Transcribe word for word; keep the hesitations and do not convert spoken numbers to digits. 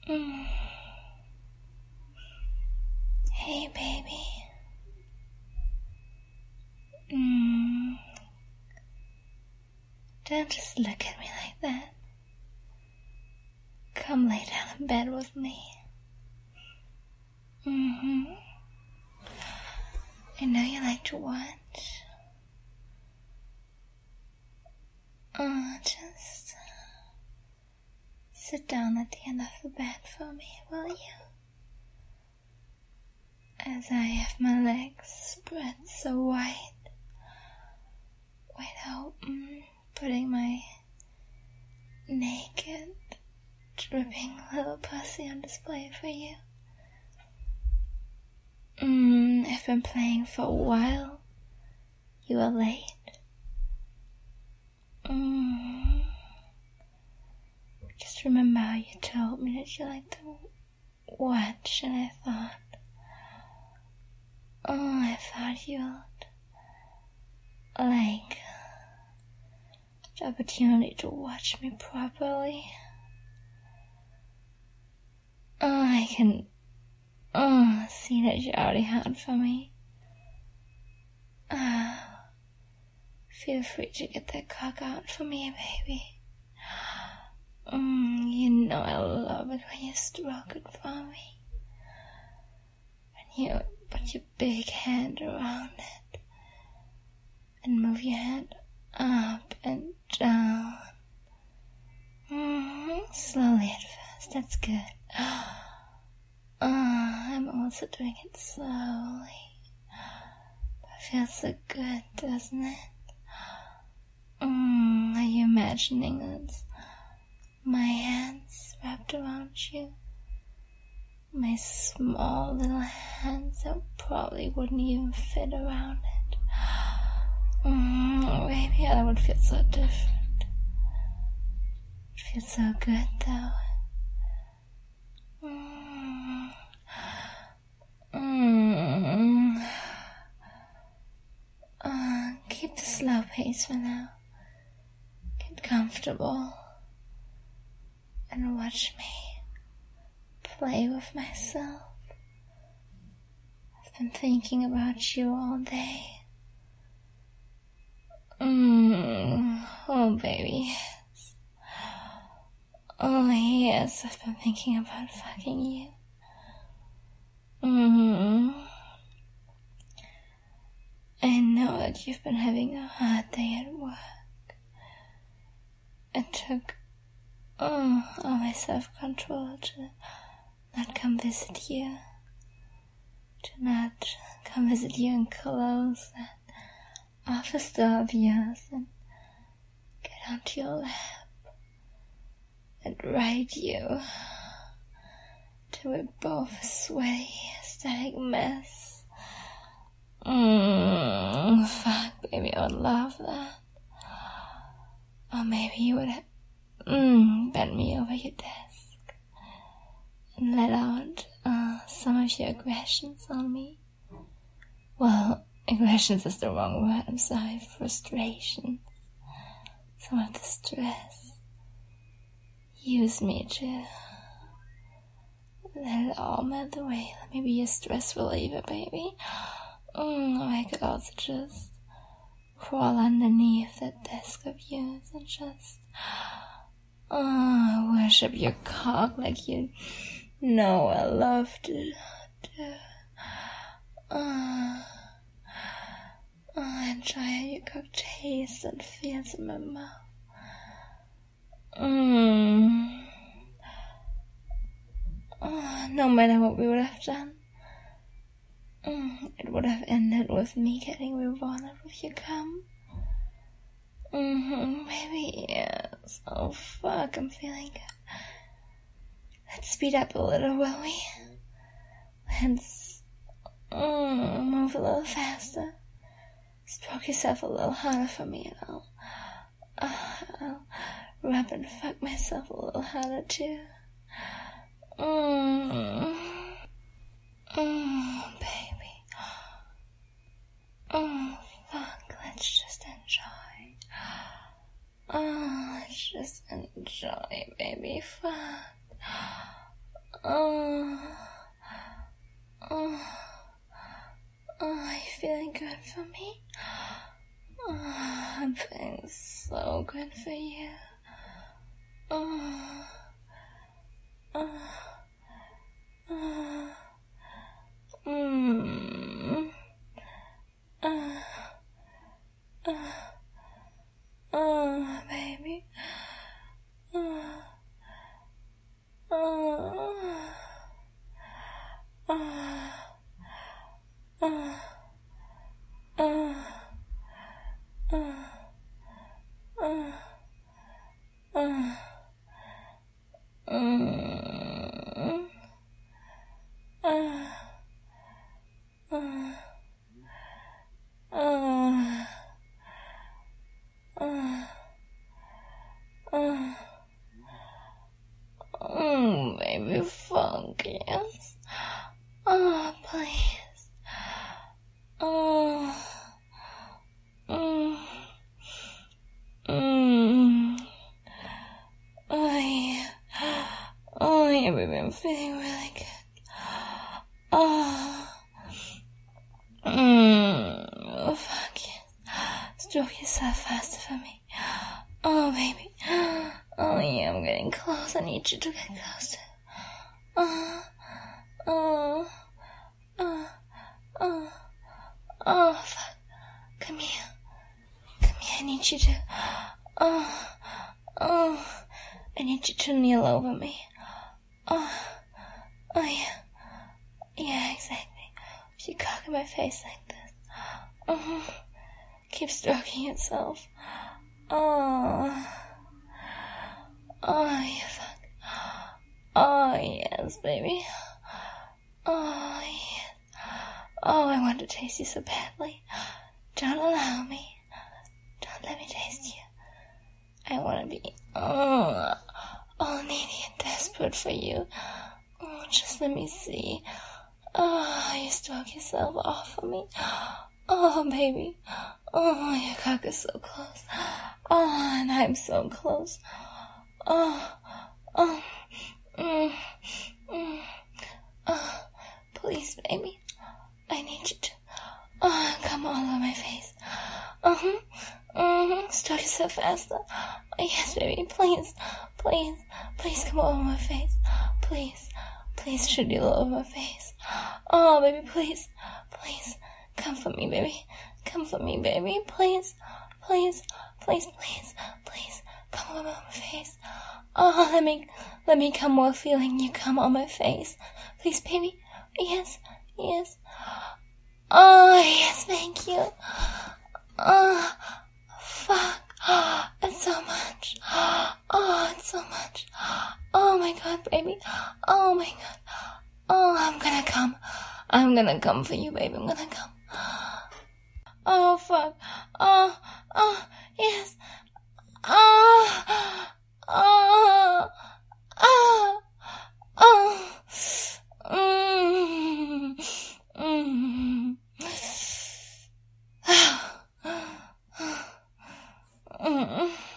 Mm. Hey, baby. Mm. Don't just look at me like that. Come lay down in bed with me. Mm-hmm. I know you like to watch. Oh, just sit down at the end of the bed for me, will you? As I have my legs spread so wide, wide open, putting my naked, dripping little pussy on display for you. Mm, I've been playing for a while. You are late. Mm. Just remember how you told me that you like to watch, and I thought, oh, I thought you'd like the opportunity to watch me properly. Oh, I can oh, see that you already had for me. Oh, feel free to get that cock out for me, baby. Mm, you know I love it when you stroke it for me. When you put your big hand around it and move your hand up and down. Mm-hmm. Slowly at first, that's good. Oh, I'm also doing it slowly. It feels so good, doesn't it? Mm, are you imagining that my hands wrapped around you? My small little hands that probably wouldn't even fit around it. Mm, maybe that would feel so different. It feels so good though. Mm. Mm. Uh, keep the slow pace for now. Get comfortable and watch me play with myself. I've been thinking about you all day. Mm. Oh, baby, yes. Oh, yes, I've been thinking about fucking you. Mm. I know that you've been having a hard day at work. It took oh, all my self-control to not come visit you. To not come visit you in clothes that office store of yours and get onto your lap and ride you till we're both a sweaty, static mess. Mmm, fuck, baby, I would love that. Or maybe you would have, mmm, bent me over your desk and let out uh, some of your aggressions on me. Well, aggressions is the wrong word, I'm sorry, frustration. Some of the stress. Use me to let it all melt away. Let me be your stress reliever, baby. Mm, or I could also just crawl underneath that desk of yours and just oh, worship your cock like you know I love to do. Oh, oh, enjoy how your cock tastes and feels in my mouth. Mm. Oh, no matter what we would have done, mm, it would have ended with me getting rewarded with your cum. Mm-hmm, maybe yes. Oh fuck, I'm feeling good. Let's speed up a little, will we? Let's mm, move a little faster. Stroke yourself a little harder for me and I'll, uh, I'll rub and fuck myself a little harder too. Mm. Mm, baby. Oh, fuck, let's just enjoy. Oh, let's just enjoy, baby, fuck. Oh, oh, oh, are you feeling good for me? Oh, I'm feeling so good for you. Oh, oh, oh, mm, oh, oh, oh, baby. Oh, oh, oh, oh, oh, oh, oh, oh, mm, oh, oh, oh, oh, oh. Mm, baby, focus. Oh, please. Oh. Mm. Mm. Oh, yeah. Oh, yeah, baby, I'm feeling really good. Oh. Mm. Oh, fuck yes. Stroke yourself faster for me. Oh, baby. Oh, yeah, I'm getting close. I need you to get closer. Oh, oh, oh, oh, oh, fuck. Come here. Come here, I need you to, oh, oh, I need you to kneel over me. Oh, oh, yeah. Yeah, exactly. If you cock in my face like this. Oh, keep stroking yourself. Oh. Oh, you fuck. Oh, yes, baby. Oh, yes. Oh, I want to taste you so badly. Don't allow me. Don't let me taste you. I want to be, oh, all needy and desperate for you. Oh, just let me see. Oh, you stroke yourself off for me. Oh, baby. Oh, your cock is so close. Oh, and I'm so close. Oh, oh, mm, mm, oh, please, baby, I need you to, oh, come all over my face. Uh-huh, uh-huh, stroke yourself faster. Oh, yes, baby, please, please, please come over my face. Please, please shoot you all over my face. Oh, baby, please, please, come for me, baby. Come for me, baby, please, please, please, please, please. Come on my face. Oh, let me, let me come while feeling you come on my face. Please, baby. Yes, yes. Oh, yes, thank you. Oh, fuck. Oh, it's so much. Oh, it's so much. Oh my God, baby. Oh my God. Oh, I'm gonna come. I'm gonna come for you, baby. I'm gonna come. Oh, fuck. Oh, oh, yes. Oh, oh, oh, oh, mm, mm, mm, mm.